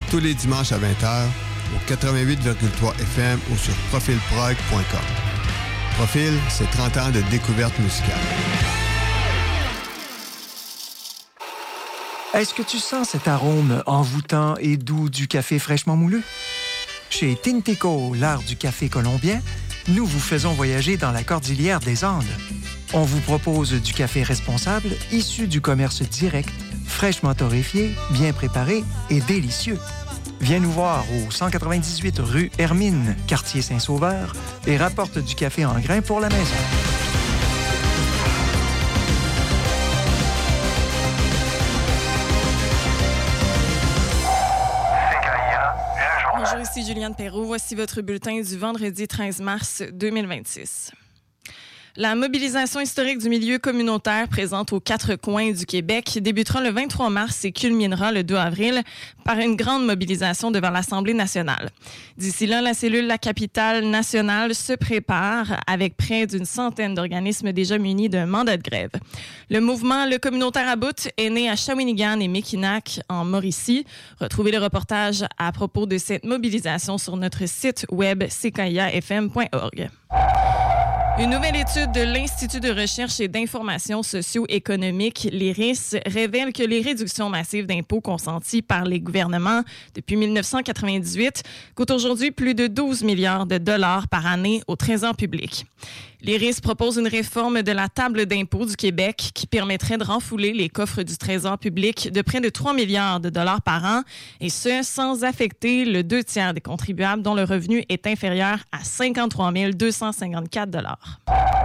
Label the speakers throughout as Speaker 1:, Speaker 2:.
Speaker 1: tous les dimanches à 20h au 88,3 FM ou sur profilprog.com. Profil, c'est 30 ans de découverte musicale.
Speaker 2: Est-ce que tu sens cet arôme envoûtant et doux du café fraîchement moulu? Chez Tinteco, l'art du café colombien, nous vous faisons voyager dans la cordillère des Andes. On vous propose du café responsable, issu du commerce direct, fraîchement torréfié, bien préparé et délicieux. Viens nous voir au 198 rue Hermine, quartier Saint-Sauveur, et rapporte du café en grains pour la maison.
Speaker 3: Bonjour, ici Juliane Perrault. Voici votre bulletin du vendredi 13 mars 2026. La mobilisation historique du milieu communautaire présente aux quatre coins du Québec débutera le 23 mars et culminera le 2 avril par une grande mobilisation devant l'Assemblée nationale. D'ici là, la cellule La Capitale nationale se prépare avec près d'une centaine d'organismes déjà munis d'un mandat de grève. Le mouvement Le Communautaire à bout est né à Shawinigan et Mackinac en Mauricie. Retrouvez le reportage à propos de cette mobilisation sur notre site web ckiafm.org. Une nouvelle étude de l'Institut de recherche et d'information socio-économique, l'IRIS, révèle que les réductions massives d'impôts consenties par les gouvernements depuis 1998 coûtent aujourd'hui plus de 12 milliards de dollars par année au Trésor public. L'IRIS propose une réforme de la table d'impôts du Québec qui permettrait de renflouer les coffres du Trésor public de près de 3 milliards de dollars par an, et ce, sans affecter le 2/3 des contribuables dont le revenu est inférieur à 53 254 dollars.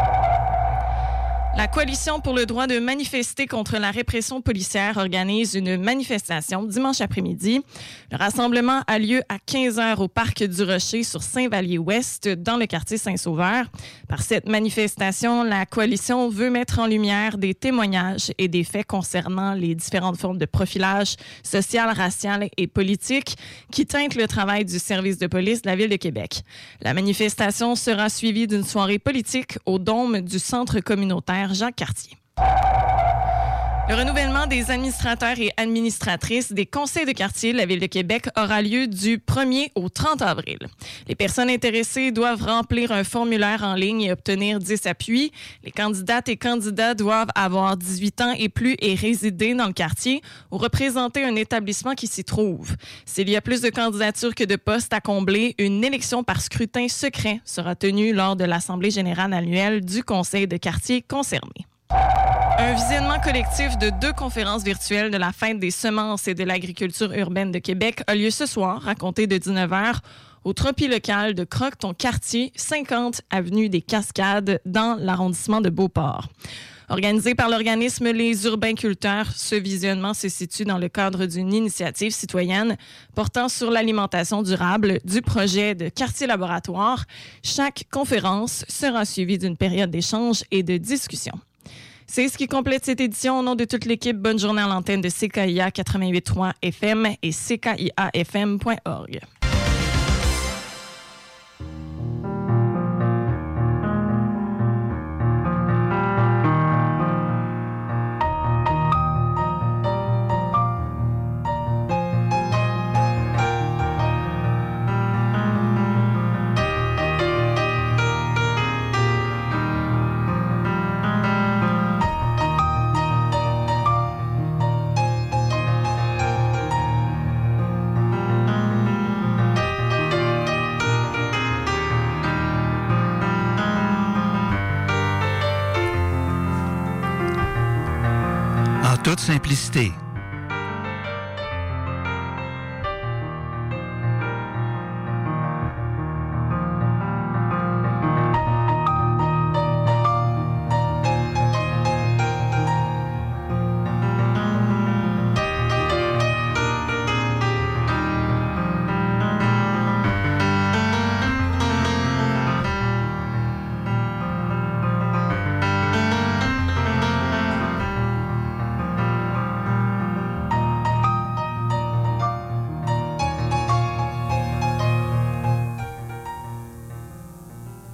Speaker 3: La Coalition pour le droit de manifester contre la répression policière organise une manifestation dimanche après-midi. Le rassemblement a lieu à 15h au Parc du Rocher sur Saint-Vallier-Ouest, dans le quartier Saint-Sauveur. Par cette manifestation, la Coalition veut mettre en lumière des témoignages et des faits concernant les différentes formes de profilage social, racial et politique qui teintent le travail du service de police de la Ville de Québec. La manifestation sera suivie d'une soirée politique au dôme du Centre communautaire Jacques Cartier. Le renouvellement des administrateurs et administratrices des conseils de quartier de la Ville de Québec aura lieu du 1er au 30 avril. Les personnes intéressées doivent remplir un formulaire en ligne et obtenir 10 appuis. Les candidates et candidats doivent avoir 18 ans et plus et résider dans le quartier ou représenter un établissement qui s'y trouve. S'il y a plus de candidatures que de postes à combler, une élection par scrutin secret sera tenue lors de l'Assemblée générale annuelle du conseil de quartier concerné. Un visionnement collectif de 2 conférences virtuelles de la Fête des semences et de l'agriculture urbaine de Québec a lieu ce soir, à compter de 19h, au Tropilocal de Croque-Ton-Quartier, 50 avenue des Cascades, dans l'arrondissement de Beauport. Organisé par l'organisme Les Urbainculteurs, ce visionnement se situe dans le cadre d'une initiative citoyenne portant sur l'alimentation durable du projet de quartier laboratoire. Chaque conférence sera suivie d'une période d'échange et de discussion. C'est ce qui complète cette édition. Au nom de toute l'équipe, bonne journée à l'antenne de CKIA 88.3 FM et ckiafm.org.
Speaker 4: En toute simplicité.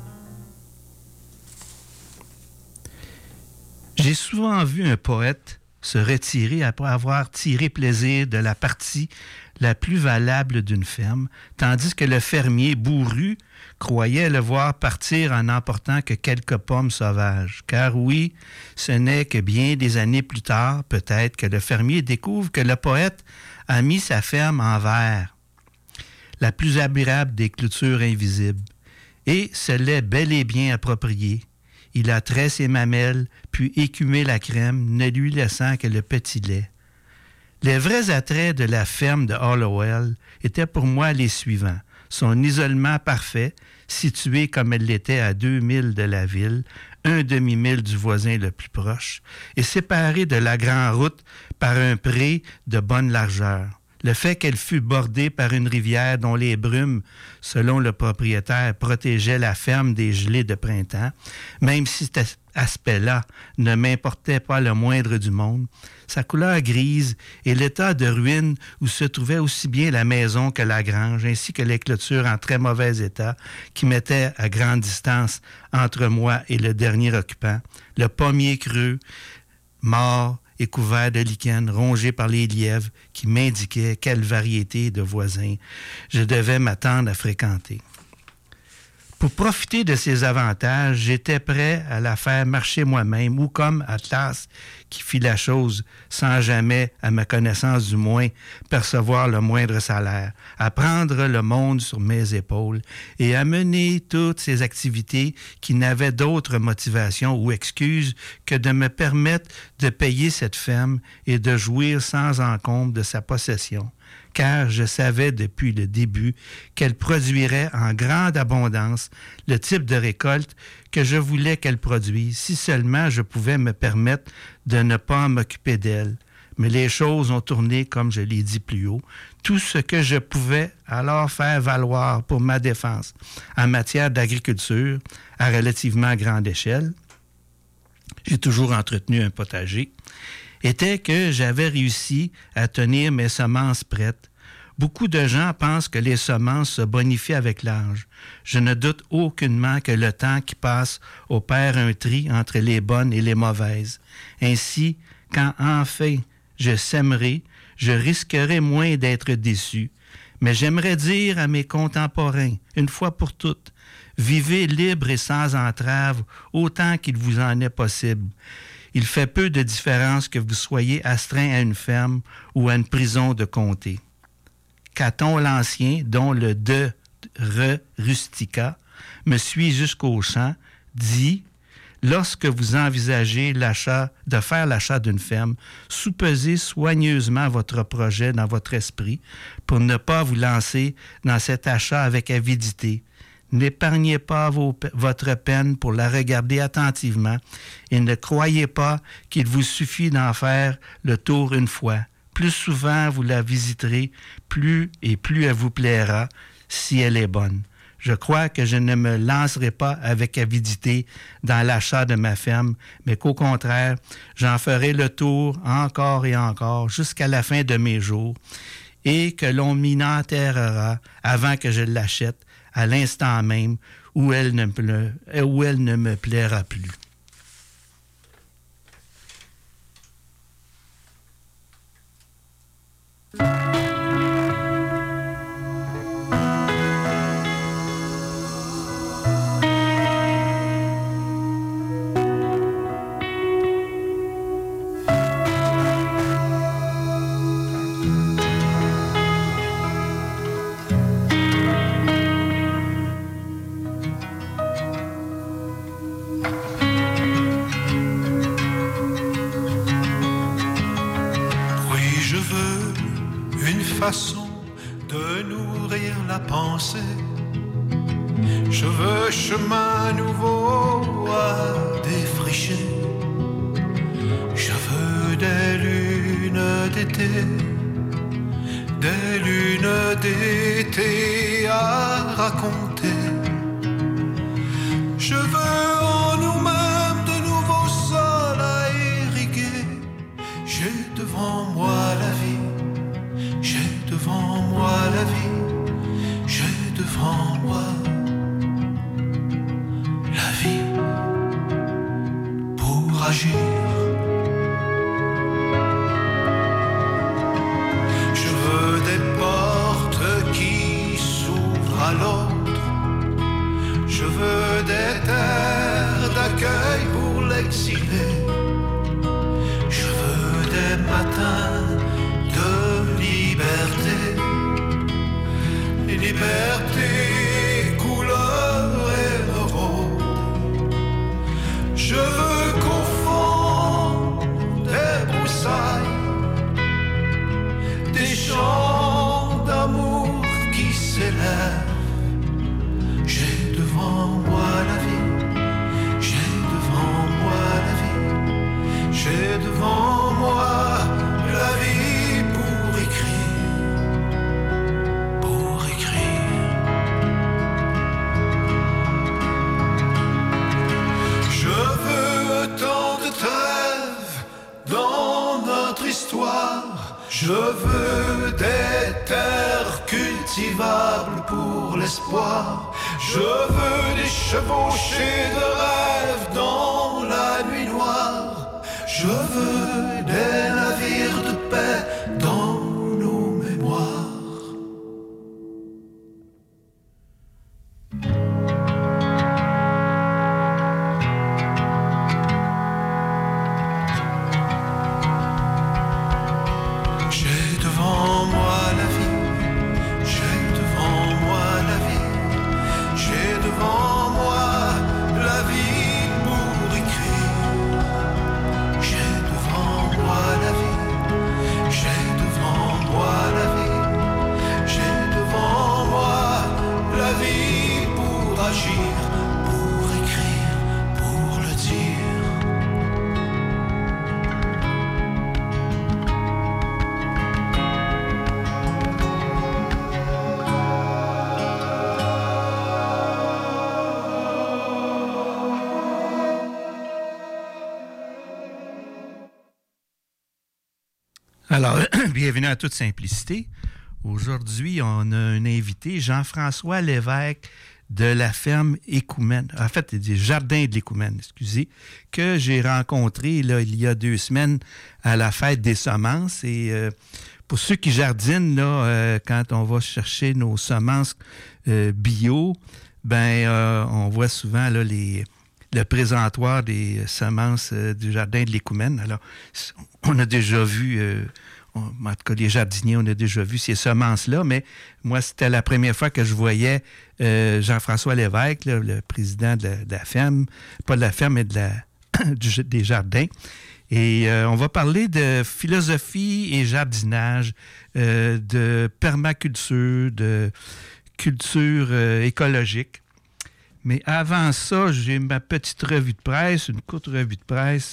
Speaker 4: J'ai souvent vu un poète se retirer après avoir tiré plaisir de la partie la plus valable d'une ferme, tandis que le fermier bourru croyait le voir partir en n'emportant que quelques pommes sauvages. Car oui, ce n'est que bien des années plus tard, peut-être, que le fermier découvre que le poète a mis sa ferme en verre, la plus admirable des clôtures invisibles, et se l'est bel et bien approprié. Il a trait ses mamelles, puis écumé la crème, ne lui laissant que le petit lait. Les vrais attraits de la ferme de Hallowell étaient pour moi les suivants. Son isolement parfait, situé comme elle l'était à 2 milles de la ville, un demi-mille du voisin le plus proche, et séparé de la grande route par un pré de bonne largeur. Le fait qu'elle fût bordée par une rivière dont les brumes, selon le propriétaire, protégeaient la ferme des gelées de printemps, même si cet aspect-là ne m'importait pas le moindre du monde, sa couleur grise et l'état de ruine où se trouvait aussi bien la maison que la grange, ainsi que les clôtures en très mauvais état qui mettaient à grande distance entre moi et le dernier occupant, le pommier creux, mort, et couvert de lichens rongés par les lièvres qui m'indiquaient quelle variété de voisins je devais m'attendre à fréquenter. Pour profiter de ces avantages, j'étais prêt à la faire marcher moi-même, ou comme Atlas, qui fit la chose sans jamais, à ma connaissance du moins, percevoir le moindre salaire, à prendre le monde sur mes épaules et à mener toutes ces activités qui n'avaient d'autre motivation ou excuse que de me permettre de payer cette ferme et de jouir sans encombre de sa possession. Car je savais depuis le début qu'elle produirait en grande abondance le type de récolte que je voulais qu'elle produise, si seulement je pouvais me permettre de ne pas m'occuper d'elle. Mais les choses ont tourné comme je l'ai dit plus haut. Tout ce que je pouvais alors faire valoir pour ma défense en matière d'agriculture à relativement grande échelle, j'ai toujours entretenu un potager, était que j'avais réussi à tenir mes semences prêtes. Beaucoup de gens pensent que les semences se bonifient avec l'âge. Je ne doute aucunement que le temps qui passe opère un tri entre les bonnes et les mauvaises. Ainsi, quand enfin je sèmerai, je risquerai moins d'être déçu. Mais j'aimerais dire à mes contemporains, une fois pour toutes, vivez libre et sans entrave autant qu'il vous en est possible. Il fait peu de différence que vous soyez astreint à une ferme ou à une prison de comté. Caton l'Ancien, dont le De Re Rustica me suit jusqu'au champ, dit « Lorsque vous envisagez de faire l'achat d'une ferme, soupesez soigneusement votre projet dans votre esprit pour ne pas vous lancer dans cet achat avec avidité. N'épargnez pas votre peine pour la regarder attentivement et ne croyez pas qu'il vous suffit d'en faire le tour une fois. Plus souvent vous la visiterez, plus elle vous plaira si elle est bonne. Je crois que je ne me lancerai pas avec avidité dans l'achat de ma ferme, mais qu'au contraire, j'en ferai le tour encore et encore jusqu'à la fin de mes jours et que l'on m'y enterrera avant que je l'achète, à l'instant même où elle ne me plaira plus.
Speaker 5: Façon de nourrir la pensée. Je veux chemin nouveau à défricher. Je veux des lunes d'été à raconter. Je veux en nous-mêmes de nouveaux sols à irriguer. J'ai devant moi la vie. J'ai devant moi la vie, j'ai devant moi la vie pour agir. vers tes couleurs émeraudes. Je veux qu'au fond des broussailles, des chants d'amour qui s'élèvent. J'ai devant moi la vie, j'ai devant moi la vie, j'ai devant moi la vie pour écrire, pour écrire. Je veux tant de trêves dans notre histoire. Je veux des terres cultivables pour l'espoir. Je veux des chevauchées de rêves dans la nuit noire. Je veux des navires de paix dans nos mémoires. J'ai devant moi la vie, j'ai devant moi la vie, j'ai devant moi la vie pour écrire. J'ai devant moi la vie, j'ai devant moi la vie, j'ai devant moi la vie pour agir, pour écrire, pour le dire.
Speaker 4: Alors, bienvenue à toute simplicité. Aujourd'hui, on a un invité, Jean-François Lévesque de la ferme Écoumène, en fait, des jardins de l'Écoumène, excusez, que j'ai rencontré là, il y a 2 semaines à la fête des semences. Et pour ceux qui jardinent, là, quand on va chercher nos semences bio, on voit souvent là, le présentoir des semences du jardin de l'Écoumène. Alors, on a déjà vu, en tout cas les jardiniers, on a déjà vu ces semences-là, mais moi, c'était la première fois que je voyais Jean-François Lévesque, là, le président de la ferme, pas de la ferme, mais des jardins. Et on va parler de philosophie et jardinage, de permaculture, de culture écologique. Mais avant ça, j'ai ma petite revue de presse, une courte revue de presse,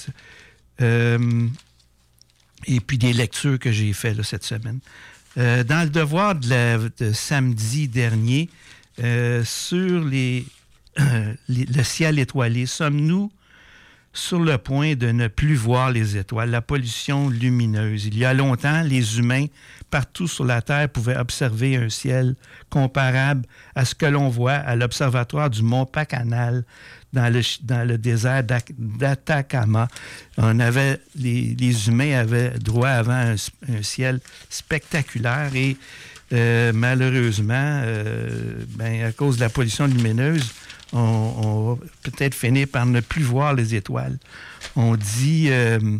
Speaker 4: et puis des lectures que j'ai faites là, cette semaine. Dans le devoir de samedi dernier, sur le ciel étoilé, sommes-nous sur le point de ne plus voir les étoiles, la pollution lumineuse? Il y a longtemps, les humains, partout sur la Terre, pouvaient observer un ciel comparable à ce que l'on voit à l'observatoire du Mont Pacanal dans le désert d'Atacama. Les humains avaient droit avant un ciel spectaculaire et malheureusement, à cause de la pollution lumineuse, on va peut-être finir par ne plus voir les étoiles. On dit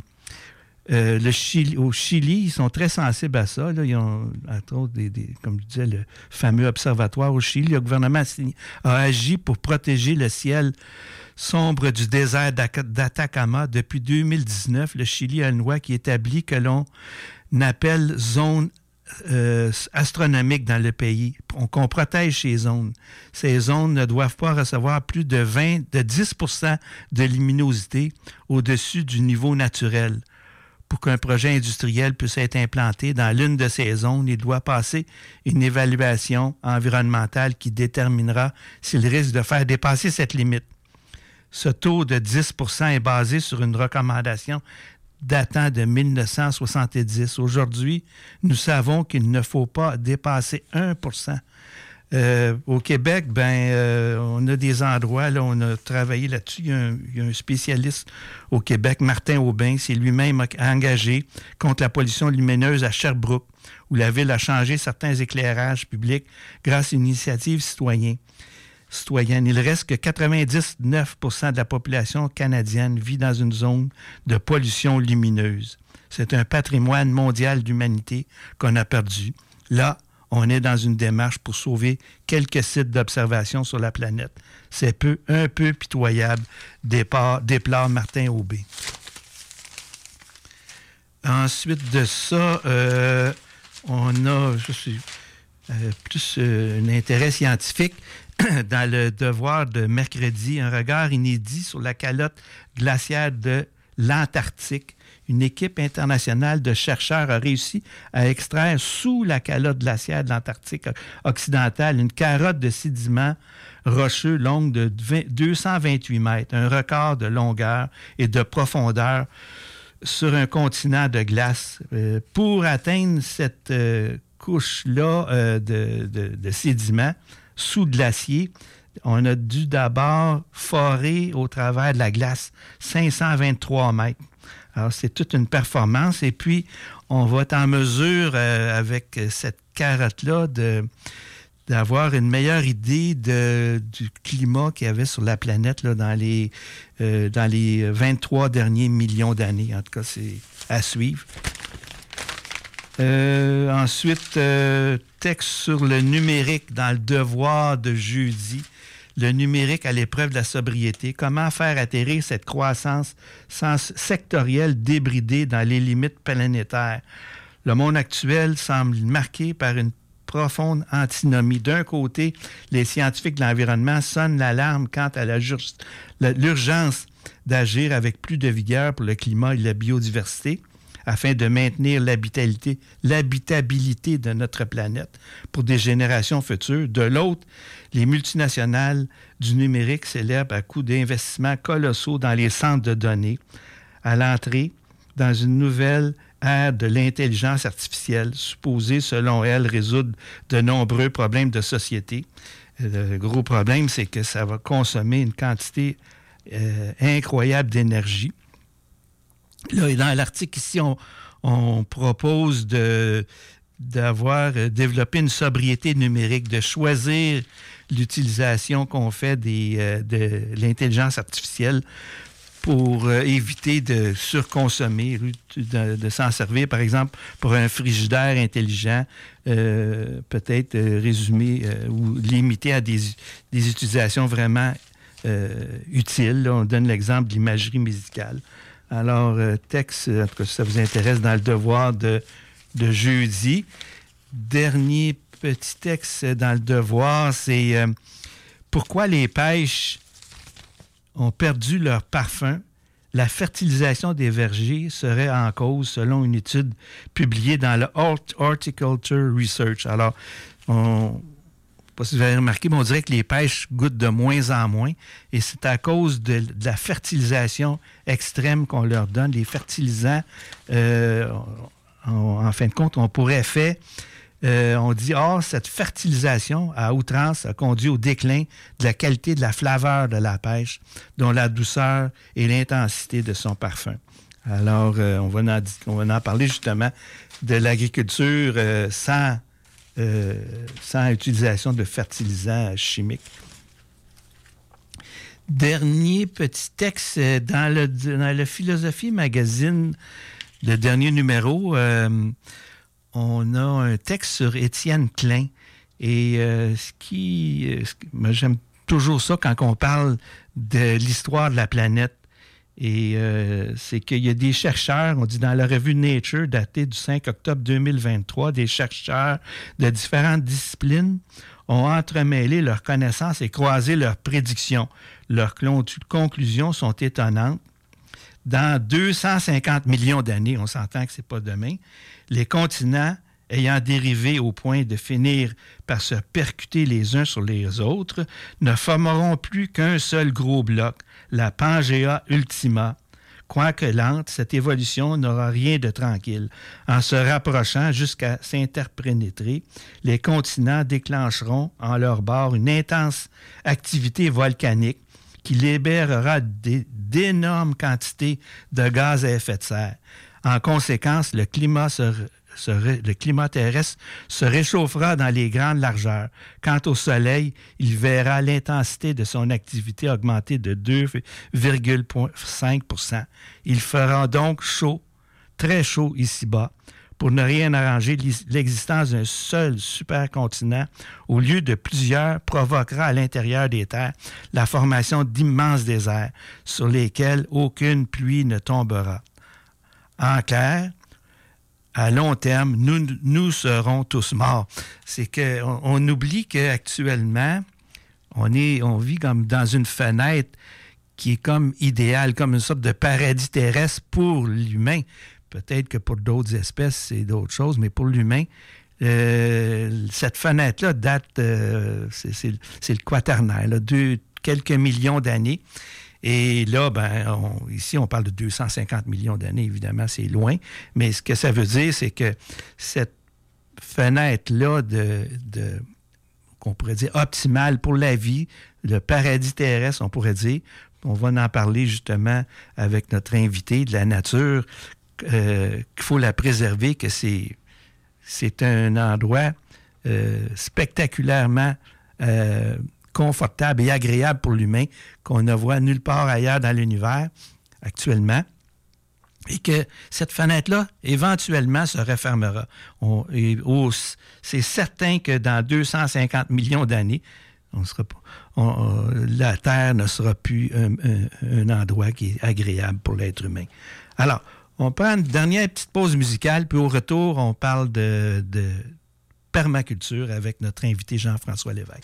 Speaker 4: au Chili, ils sont très sensibles à ça. Là. Ils ont, entre autres, comme je disais, le fameux observatoire au Chili. Le gouvernement a agi pour protéger le ciel sombre du désert d'Atacama. Depuis 2019, le Chili a une loi qui établit que l'on appelle zone astronomique dans le pays, qu'on protège ces zones. Ces zones ne doivent pas recevoir plus de 10% de luminosité au-dessus du niveau naturel. Pour qu'un projet industriel puisse être implanté dans l'une de ces zones, il doit passer une évaluation environnementale qui déterminera s'il risque de faire dépasser cette limite. Ce taux de 10% est basé sur une recommandation datant de 1970. Aujourd'hui, nous savons qu'il ne faut pas dépasser 1%. Au Québec, on a des endroits, là, on a travaillé là-dessus. Il y a un spécialiste au Québec, Martin Aubin, c'est lui-même engagé contre la pollution lumineuse à Sherbrooke, où la ville a changé certains éclairages publics grâce à une initiative citoyenne. Il reste que 99% de la population canadienne vit dans une zone de pollution lumineuse. C'est un patrimoine mondial d'humanité qu'on a perdu. Là, on est dans une démarche pour sauver quelques sites d'observation sur la planète. C'est un peu pitoyable, déplore Martin Aubé. Ensuite de ça, on a plus un intérêt scientifique dans le devoir de mercredi, un regard inédit sur la calotte glaciaire de l'Antarctique. Une équipe internationale de chercheurs a réussi à extraire sous la calotte glaciaire de l'Antarctique occidentale une carotte de sédiments rocheux longue de 228 mètres, un record de longueur et de profondeur sur un continent de glace. Pour atteindre cette couche-là de sédiments sous-glacier, on a dû d'abord forer au travers de la glace 523 mètres. Alors, c'est toute une performance. Et puis, on va être en mesure, avec cette carotte-là, d'avoir une meilleure idée du climat qu'il y avait sur la planète là, dans les 23 derniers millions d'années. En tout cas, c'est à suivre. Ensuite, texte sur le numérique dans le devoir de jeudi. Le numérique à l'épreuve de la sobriété. Comment faire atterrir cette croissance sectorielle débridée dans les limites planétaires? Le monde actuel semble marqué par une profonde antinomie. D'un côté, les scientifiques de l'environnement sonnent l'alarme quant à l'urgence d'agir avec plus de vigueur pour le climat et la biodiversité, afin de maintenir l'habitabilité de notre planète pour des générations futures. De l'autre, les multinationales du numérique célèbrent à coups d'investissements colossaux dans les centres de données, à l'entrée dans une nouvelle ère de l'intelligence artificielle, supposée, selon elles, résoudre de nombreux problèmes de société. Le gros problème, c'est que ça va consommer une quantité incroyable d'énergie. Là, dans l'article ici, on propose d'avoir développé une sobriété numérique, de choisir l'utilisation qu'on fait de l'intelligence artificielle pour éviter de surconsommer, de s'en servir, par exemple, pour un frigidaire intelligent, peut-être résumé ou limité à des utilisations vraiment utiles. Là, on donne l'exemple de l'imagerie médicale. Alors, texte, en tout cas, si ça vous intéresse, dans le devoir de jeudi. Dernier petit texte dans le devoir, c'est pourquoi les pêches ont perdu leur parfum. La fertilisation des vergers serait en cause, selon une étude publiée dans le Horticulture Research. Alors, je ne sais pas si vous avez remarqué, mais on dirait que les pêches goûtent de moins en moins. Et c'est à cause de la fertilisation extrême qu'on leur donne. Les fertilisants, en fin de compte, on pourrait faire... on dit, cette fertilisation à outrance a conduit au déclin de la qualité de la flaveur de la pêche, dont la douceur et l'intensité de son parfum. Alors, on va en parler justement de l'agriculture sans utilisation de fertilisants chimiques. Dernier petit texte dans le Philosophie Magazine, le dernier numéro, on a un texte sur Étienne Klein. Et moi, j'aime toujours ça quand on parle de l'histoire de la planète. Et c'est qu'il y a des chercheurs, on dit dans la revue Nature, datée du 5 octobre 2023, des chercheurs de différentes disciplines ont entremêlé leurs connaissances et croisé leurs prédictions. Leurs conclusions sont étonnantes. Dans 250 millions d'années, on s'entend que c'est pas demain, les continents ayant dérivé au point de finir par se percuter les uns sur les autres, ne formeront plus qu'un seul gros bloc, la Pangea Ultima. Quoique lente, cette évolution n'aura rien de tranquille. En se rapprochant jusqu'à s'interpénétrer, les continents déclencheront en leur bord une intense activité volcanique qui libérera d'énormes quantités de gaz à effet de serre. En conséquence, le climat terrestre se réchauffera dans les grandes largeurs. Quant au Soleil, il verra l'intensité de son activité augmenter de 2,5 %. Il fera donc chaud, très chaud ici-bas. pour ne rien arranger, l'existence d'un seul supercontinent au lieu de plusieurs provoquera à l'intérieur des terres la formation d'immenses déserts sur lesquels aucune pluie ne tombera. En clair, à long terme, nous serons tous morts. C'est qu'on oublie qu'actuellement, on vit comme dans une fenêtre qui est comme idéale, comme une sorte de paradis terrestre pour l'humain. Peut-être que pour d'autres espèces, c'est d'autres choses, mais pour l'humain, cette fenêtre-là date, c'est le quaternaire, là, quelques millions d'années. Et là, ici, on parle de 250 millions d'années, évidemment, c'est loin. Mais ce que ça veut dire, c'est que cette fenêtre-là qu'on pourrait dire optimale pour la vie, le paradis terrestre, on pourrait dire, on va en parler justement avec notre invité de la nature, qu'il faut la préserver, que c'est un endroit spectaculairement confortable et agréable pour l'humain qu'on ne voit nulle part ailleurs dans l'univers actuellement, et que cette fenêtre-là, éventuellement, se refermera. C'est certain que dans 250 millions d'années, la Terre ne sera plus un endroit qui est agréable pour l'être humain. Alors, on prend une dernière petite pause musicale, puis au retour, on parle de permaculture avec notre invité Jean-François Lévesque.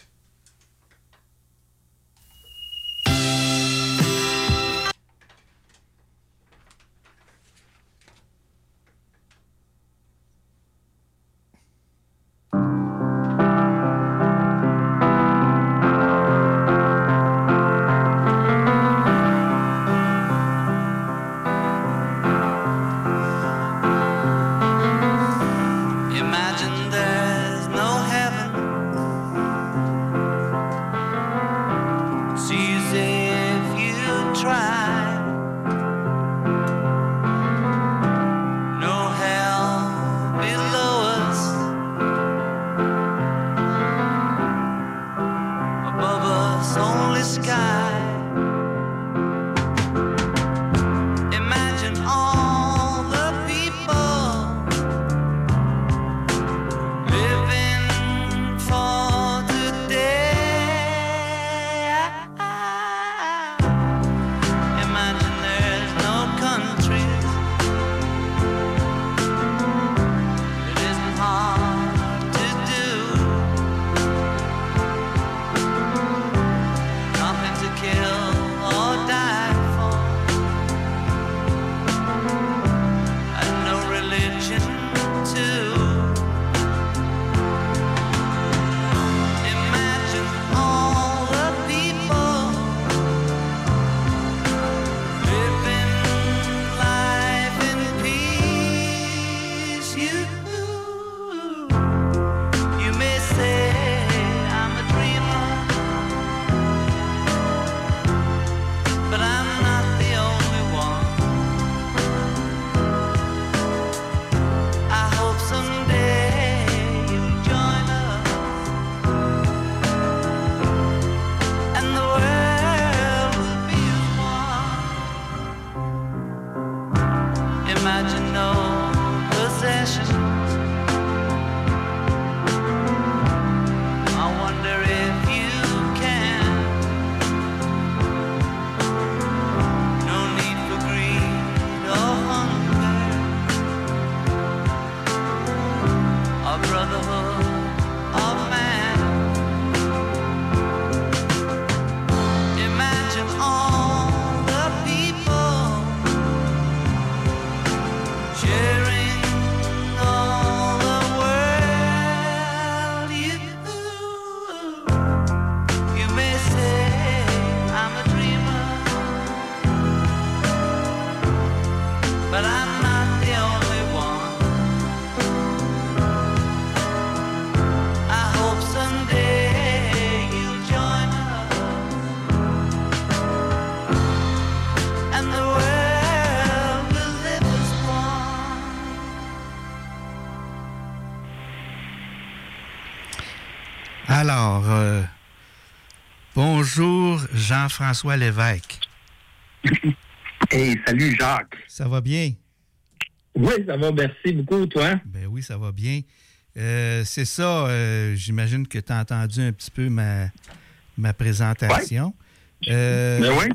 Speaker 4: Alors, bonjour Jean-François Lévesque.
Speaker 6: Hey, salut Jacques.
Speaker 4: Ça va bien?
Speaker 6: Oui, ça va, merci beaucoup, toi.
Speaker 4: Ben oui, ça va bien. C'est ça, j'imagine que tu as entendu un petit peu ma présentation.
Speaker 6: Ben oui.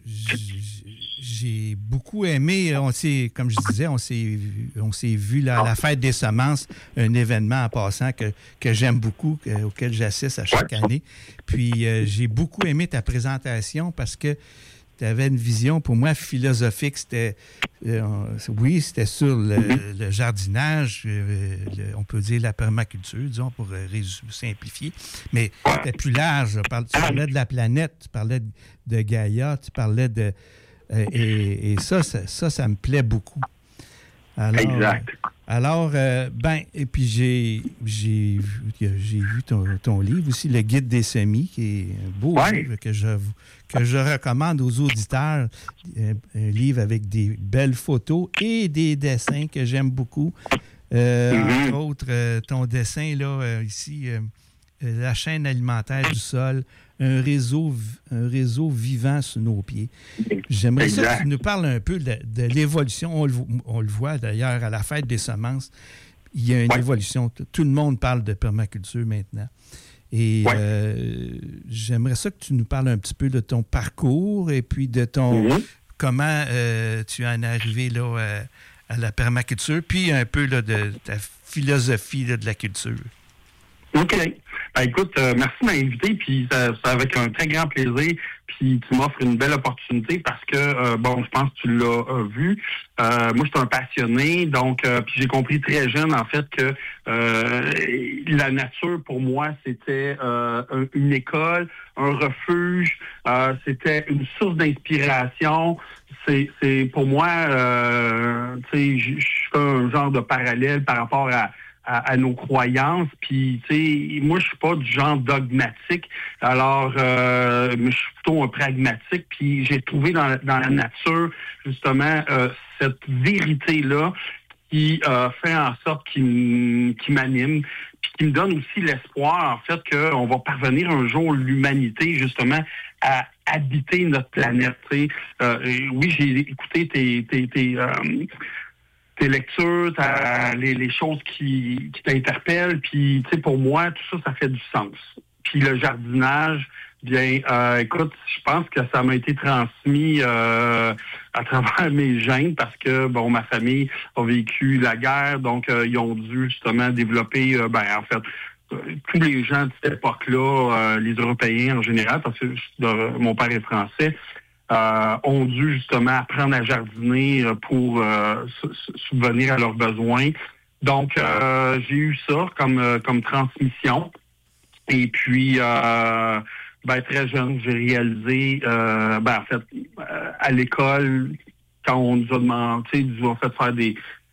Speaker 4: J'ai beaucoup aimé, comme je disais, on s'est vu là, à la Fête des semences, un événement en passant que j'aime beaucoup, auquel j'assiste à chaque année. Puis j'ai beaucoup aimé ta présentation parce que tu avais une vision, pour moi, philosophique. C'était sur le jardinage, on peut dire la permaculture, disons, pour simplifier. Mais c'était plus large. Tu parlais de la planète, tu parlais de Gaïa, tu parlais de... et ça me plaît beaucoup. Alors, exact. Alors, et puis j'ai vu ton livre aussi, Le Guide des semis, qui est un beau livre que je recommande aux auditeurs. Un livre avec des belles photos et des dessins que j'aime beaucoup. Entre autres, ton dessin, là, ici, la chaîne alimentaire du sol, un réseau vivant sous nos pieds. J'aimerais ça que tu nous parles un peu de l'évolution. On le voit d'ailleurs à la Fête des semences. Il y a une évolution. Tout le monde parle de permaculture maintenant. Et j'aimerais ça que tu nous parles un petit peu de ton parcours et puis de comment tu en es arrivé là, à la permaculture, puis un peu là, de ta philosophie là, de la culture.
Speaker 6: OK. Ben, écoute, merci de m'inviter, puis c'est avec un très grand plaisir, puis tu m'offres une belle opportunité parce que, je pense que tu l'as vu. Moi, je suis un passionné, donc, puis j'ai compris très jeune, en fait, que la nature, pour moi, c'était une école, un refuge, c'était une source d'inspiration. C'est pour moi, je fais un genre de parallèle par rapport à nos croyances, puis tu sais, moi je suis pas du genre dogmatique, alors je suis plutôt un pragmatique, puis j'ai trouvé dans la nature justement cette vérité-là qui fait en sorte qui m'anime, puis qui me donne aussi l'espoir, en fait, qu'on va parvenir un jour, l'humanité, justement, à habiter notre planète. Oui, j'ai écouté tes lectures, les choses qui t'interpellent, puis tu sais, pour moi, tout ça fait du sens. Puis le jardinage, bien, écoute, je pense que ça m'a été transmis à travers mes gènes parce que, ma famille a vécu la guerre, donc ils ont dû justement développer, tous les gens de cette époque-là, les Européens en général, parce que mon père est français, ont dû justement apprendre à jardiner pour subvenir à leurs besoins. Donc, j'ai eu ça comme transmission. Et puis, très jeune, j'ai réalisé, à l'école, quand on nous a demandé, nous a fait faire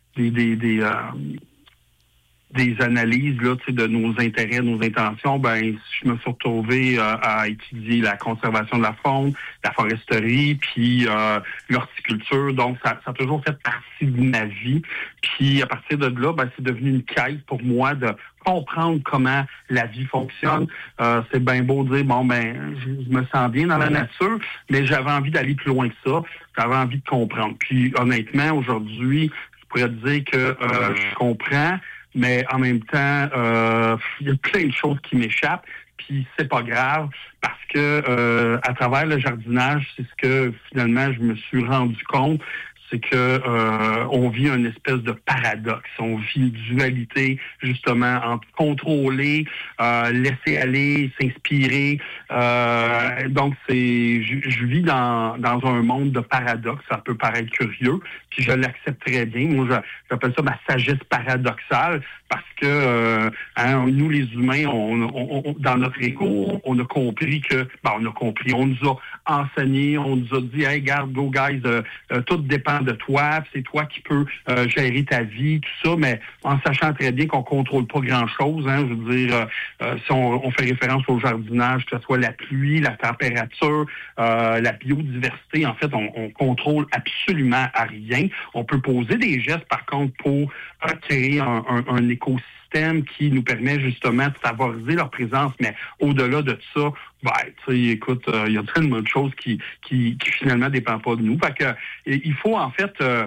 Speaker 6: des analyses là, de nos intérêts, nos intentions, je me suis retrouvé à étudier la conservation de la faune, la foresterie, puis l'horticulture. Donc, ça a toujours fait partie de ma vie. Puis, à partir de là, c'est devenu une quête pour moi de comprendre comment la vie fonctionne. C'est bien beau de dire, je me sens bien dans la nature, mais j'avais envie d'aller plus loin que ça. J'avais envie de comprendre. Puis, honnêtement, aujourd'hui, je pourrais te dire que je comprends, mais en même temps, il y a plein de choses qui m'échappent, puis c'est pas grave, parce que à travers le jardinage, c'est ce que finalement je me suis rendu compte, c'est que on vit une espèce de paradoxe. On vit une dualité, justement, entre contrôler, laisser aller, s'inspirer. Donc, je vis dans un monde de paradoxe. Ça peut paraître curieux, puis je l'accepte très bien. Moi, j'appelle ça ma sagesse paradoxale, parce que nous, les humains, on dans notre égo, on a compris que, on nous a enseigné, on nous a dit, hey, regarde, go guys, tout dépend de toi, c'est toi qui peux gérer ta vie, tout ça, mais en sachant très bien qu'on contrôle pas grand-chose. Je veux dire, si on fait référence au jardinage, que ce soit la pluie, la température, la biodiversité, en fait, on contrôle absolument à rien. On peut poser des gestes, par contre, pour créer un écosystème qui nous permet justement de favoriser leur présence, mais au-delà de ça, écoute, il y a tellement de choses qui finalement dépendent pas de nous. Fait que il faut en fait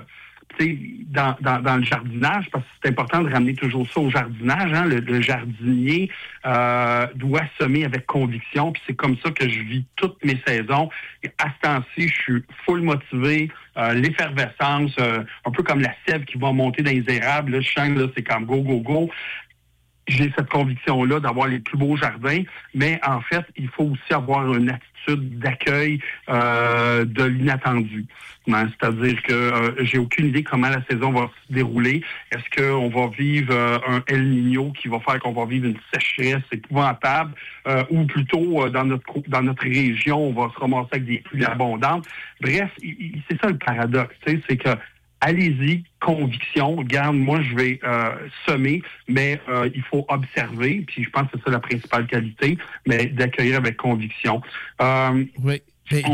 Speaker 6: dans le jardinage, parce que c'est important de ramener toujours ça au jardinage. Hein, le jardinier doit semer avec conviction, puis c'est comme ça que je vis toutes mes saisons. Et à ce temps-ci, je suis full motivé. L'effervescence, un peu comme la sève qui va monter dans les érables. Là, je sens là, c'est comme go, go, go. J'ai cette conviction-là d'avoir les plus beaux jardins, mais en fait, il faut aussi avoir une attitude d'accueil de l'inattendu. C'est-à-dire que j'ai aucune idée comment la saison va se dérouler. Est-ce qu'on va vivre un El Niño qui va faire qu'on va vivre une sécheresse épouvantable ou plutôt dans notre région, on va se ramasser avec des pluies abondantes. Bref, c'est ça le paradoxe, c'est que allez-y, conviction. Regarde, moi, je vais semer, mais il faut observer. Puis je pense que c'est ça la principale qualité, mais d'accueillir avec conviction.
Speaker 4: Oui.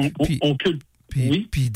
Speaker 4: Puis,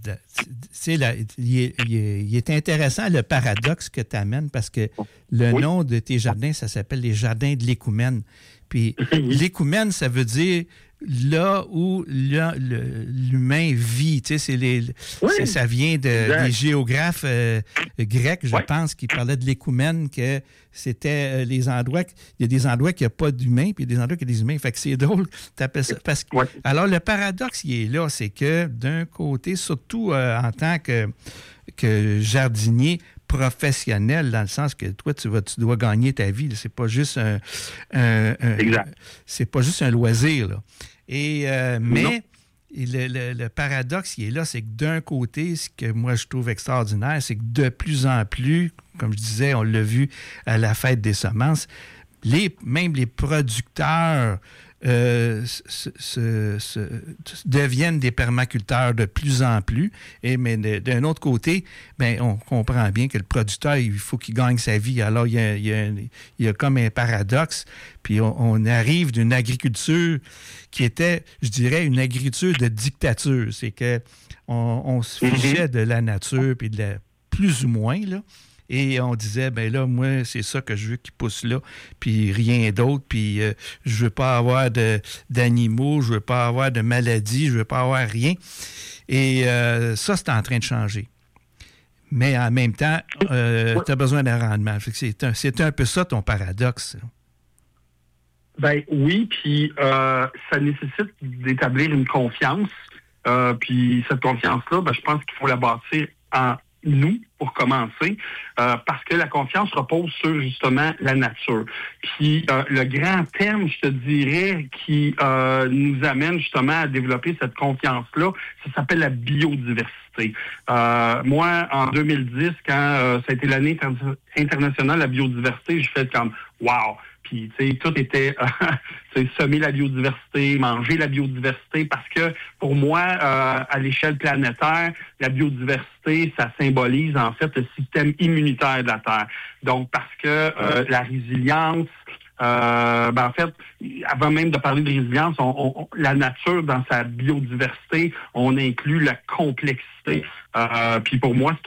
Speaker 4: il est intéressant le paradoxe que tu amènes parce que le nom de tes jardins, ça s'appelle les jardins de l'écoumène. Puis l'écoumène, ça veut dire là où l'humain vit. Tu sais, ça vient des géographes grecs, je pense, qui parlaient de l'écoumène, que c'était les endroits... Il y a des endroits qui n'ont pas d'humains, puis il y a des endroits qui ont des humains. Fait que c'est drôle, t'appelles ça. Parce que, alors, le paradoxe, il est là, c'est que d'un côté, surtout en tant que jardinier professionnel, dans le sens que toi, tu dois gagner ta vie. Là. C'est pas juste c'est pas juste un loisir. Là. Et mais le paradoxe qui est là, c'est que d'un côté, ce que moi je trouve extraordinaire, c'est que de plus en plus, comme je disais, on l'a vu à la fête des semences, même les producteurs deviennent des permaculteurs de plus en plus. Mais d'un autre côté, on comprend bien que le producteur, il faut qu'il gagne sa vie. Alors, il y a comme un paradoxe. Puis on arrive d'une agriculture qui était, je dirais, une agriculture de dictature. C'est que on se fichait de la nature, puis plus ou moins, là. Et on disait, là, moi, c'est ça que je veux qui pousse là, puis rien d'autre, puis je veux pas avoir d'animaux, je veux pas avoir de maladies, je veux pas avoir rien. Et ça, c'est en train de changer. Mais en même temps, tu as besoin d'un rendement. C'est un peu ça ton paradoxe.
Speaker 6: Oui, puis ça nécessite d'établir une confiance. Puis cette confiance-là, je pense qu'il faut la bâtir en nous, pour commencer, parce que la confiance repose sur, justement, la nature. Puis, le grand thème, je te dirais, qui nous amène, justement, à développer cette confiance-là, ça s'appelle la biodiversité. Moi, en 2010, quand ça a été l'année internationale de la biodiversité, j'ai fait comme « wow ». Puis, tu sais, tout était semer la biodiversité, manger la biodiversité, parce que pour moi, à l'échelle planétaire, la biodiversité, ça symbolise en fait le système immunitaire de la Terre. Donc, parce que la résilience, en fait, avant même de parler de résilience, la nature, dans sa biodiversité, on inclut la complexité. Puis pour moi,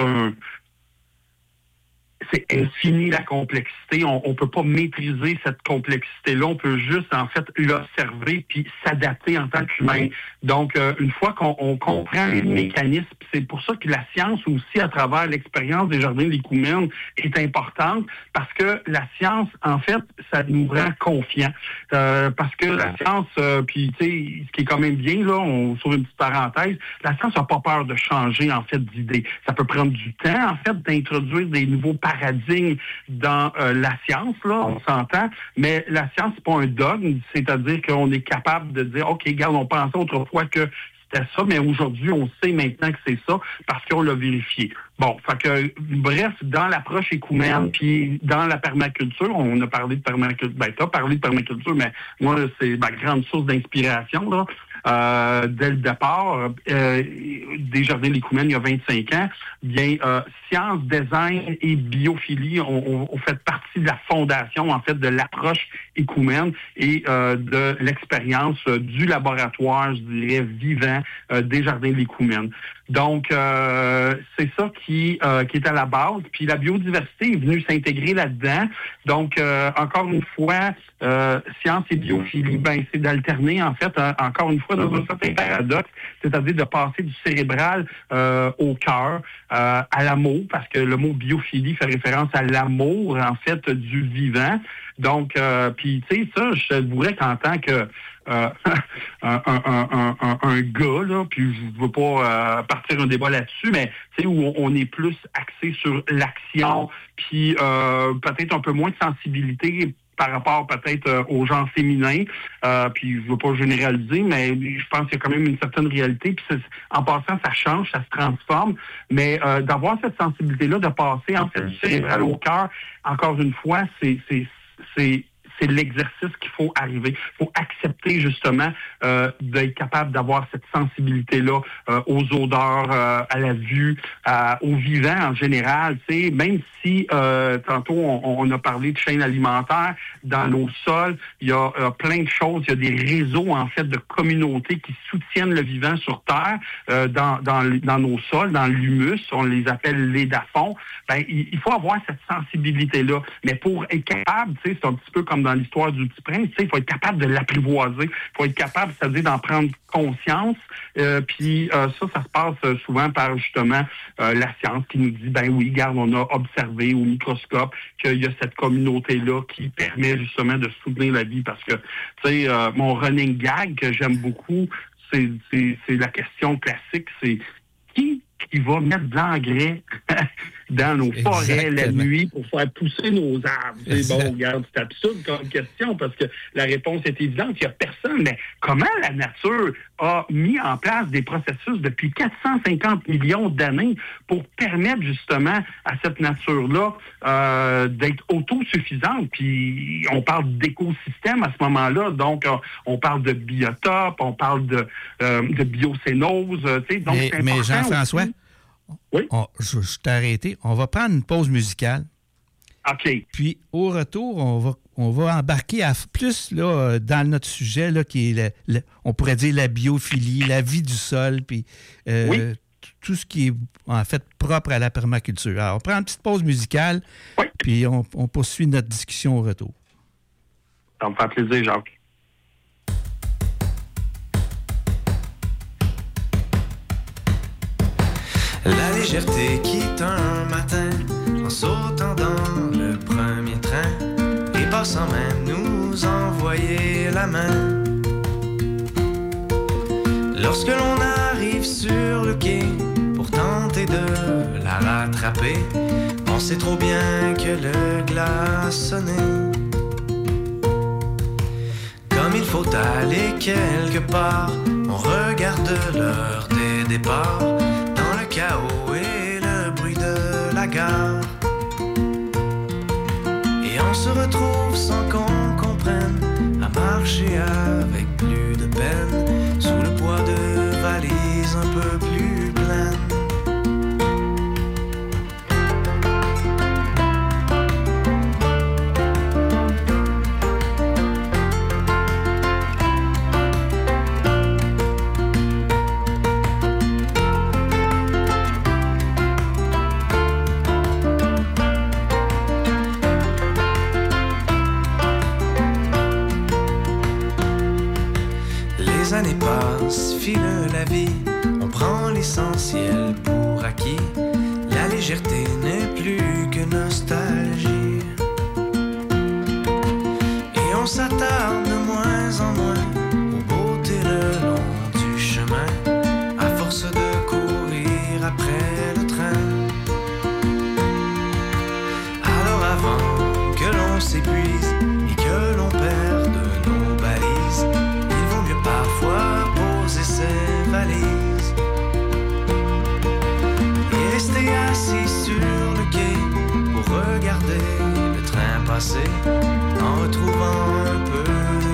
Speaker 6: c'est infini la complexité. On ne peut pas maîtriser cette complexité-là. On peut juste, en fait, l'observer puis s'adapter en tant qu'humain. Donc, une fois qu'on comprend les mécanismes, c'est pour ça que la science aussi, à travers l'expérience des jardins de l'écoumène, est importante, parce que la science, en fait, ça nous rend confiants. Parce que la science, puis, tu sais, ce qui est quand même bien, là, on s'ouvre une petite parenthèse, la science n'a pas peur de changer, en fait, d'idées. Ça peut prendre du temps, en fait, d'introduire des nouveaux paradigme dans la science, là, on s'entend, mais la science, c'est pas un dogme, c'est-à-dire qu'on est capable de dire, OK, regarde, on pensait autrefois que c'était ça, mais aujourd'hui, on sait maintenant que c'est ça parce qu'on l'a vérifié. Bon, fait que, bref, dans l'approche écoumène, puis dans la permaculture, on a parlé de permaculture, t'as parlé de permaculture, mais moi, c'est ma grande source d'inspiration, là. Dès le départ, des jardins de l'écoumène, il y a 25 ans, bien, science, design et biophilie ont fait partie de la fondation, en fait, de l'approche écoumène et de l'expérience du laboratoire, je dirais, vivant des jardins de l'écoumène. Donc, c'est ça qui est à la base. Puis la biodiversité est venue s'intégrer là-dedans. Donc, encore une fois, science et biophilie, c'est d'alterner, en fait, encore une fois, fois dans un certain paradoxe, c'est-à-dire de passer du cérébral au cœur, à l'amour, parce que le mot biophilie fait référence à l'amour, en fait, du vivant. Donc, puis tu sais, ça, je t'avouerais qu'en tant que un gars, là, puis je veux pas partir un débat là-dessus, mais tu sais, où on est plus axé sur l'action, puis peut-être un peu moins de sensibilité par rapport peut-être aux gens féminins, puis je veux pas généraliser, mais je pense qu'il y a quand même une certaine réalité, puis en passant, ça change, ça se transforme, mais d'avoir cette sensibilité-là, de passer en fait du cérébral au cœur, encore une fois, c'est l'exercice qu'il faut arriver. Il faut accepter justement d'être capable d'avoir cette sensibilité-là aux odeurs, à la vue, au vivant en général. Tu sais, même si tantôt on a parlé de chaîne alimentaire, dans nos sols, il y a plein de choses. Il y a des réseaux en fait de communautés qui soutiennent le vivant sur Terre dans nos sols, dans l'humus. On les appelle les dafons. Ben, il faut avoir cette sensibilité-là. Mais pour être capable, tu sais, c'est un petit peu comme dans l'histoire du Petit Prince, tu sais, il faut être capable de l'apprivoiser. Il faut être capable, c'est-à-dire d'en prendre conscience. Puis ça se passe souvent par justement la science qui nous dit, ben oui, regarde, on a observé au microscope qu'il y a cette communauté-là qui permet justement de soutenir la vie. Parce que, tu sais, mon running gag que j'aime beaucoup, c'est la question classique, c'est qui va mettre de l'engrais dans nos forêts la nuit pour faire pousser nos arbres. C'est bon, regarde, c'est absurde comme question parce que la réponse est évidente, il n'y a personne. Mais comment la nature a mis en place des processus depuis 450 millions d'années pour permettre justement à cette nature-là d'être autosuffisante? Puis on parle d'écosystème à ce moment-là, donc on parle de biotope, on parle de biocénose. Donc
Speaker 4: mais Jean-François,
Speaker 6: oui?
Speaker 4: Je t'ai arrêté. On va prendre une pause musicale.
Speaker 6: OK.
Speaker 4: Puis, au retour, on va embarquer plus là, dans notre sujet, là, qui est, on pourrait dire, la biophilie, la vie du sol, puis tout ce qui est, en fait, propre à la permaculture. Alors, on prend une petite pause musicale, puis on poursuit notre discussion au retour.
Speaker 6: Ça me fait plaisir, Jacques.
Speaker 7: La légèreté quitte un matin en sautant dans le premier train et passant même nous envoyer la main. Lorsque l'on arrive sur le quai pour tenter de la rattraper, on sait trop bien que le glas a sonné. Comme il faut aller quelque part, on regarde l'heure des départs. Chaos et le bruit de la gare. Et on se retrouve sans qu'on comprenne à marcher avec plus de peine sous le poids de valises un peu plus pleines. Les années passent, file la vie, on prend l'essentiel pour acquis. La légèreté n'est plus que nostalgie. Et on s'attarde de moins en moins aux beautés le long du chemin, à force de courir après le train. Alors avant que l'on s'épuise et que l'on perde nos balises, parfois poser ses valises et rester assis sur le quai pour regarder le train passer en retrouvant un peu de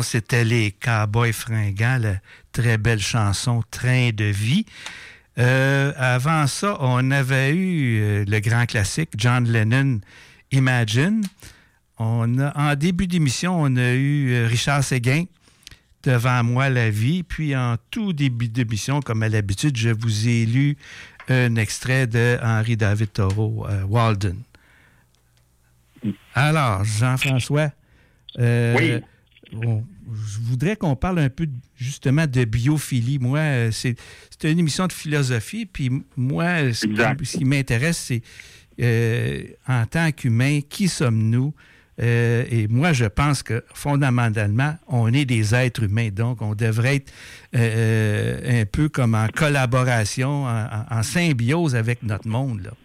Speaker 4: c'était les Cowboys fringants, la très belle chanson « Train de vie ». Avant ça, on avait eu le grand classique, John Lennon, « Imagine ». En début d'émission, on a eu Richard Séguin, « Devant moi la vie ». Puis en tout début d'émission, comme à l'habitude, je vous ai lu un extrait de Henri-David Thoreau, Walden. Alors, Jean-François,
Speaker 6: oui.
Speaker 4: Je voudrais qu'on parle un peu justement de biophilie. Moi, c'est une émission de philosophie, puis moi, ce qui m'intéresse, c'est en tant qu'humain, qui sommes-nous? Et moi, je pense que fondamentalement, on est des êtres humains, donc on devrait être un peu comme en collaboration, en symbiose avec notre monde, là.